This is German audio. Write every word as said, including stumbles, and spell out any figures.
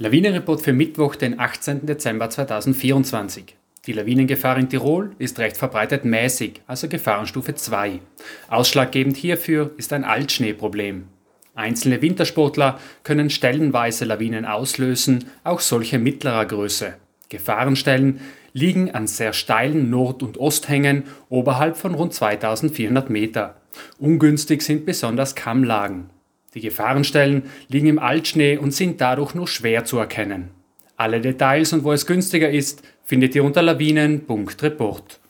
Lawinenreport für Mittwoch, den achtzehnten Dezember zweitausendvierundzwanzig. Die Lawinengefahr in Tirol ist recht verbreitet mäßig, also Gefahrenstufe zwei. Ausschlaggebend hierfür ist ein Altschneeproblem. Einzelne Wintersportler können stellenweise Lawinen auslösen, auch solche mittlerer Größe. Gefahrenstellen liegen an sehr steilen Nord- und Osthängen oberhalb von rund zweitausendvierhundert Meter. Ungünstig sind besonders Kammlagen. Die Gefahrenstellen liegen im Altschnee und sind dadurch nur schwer zu erkennen. Alle Details und wo es günstiger ist, findet ihr unter lawinen punkt report.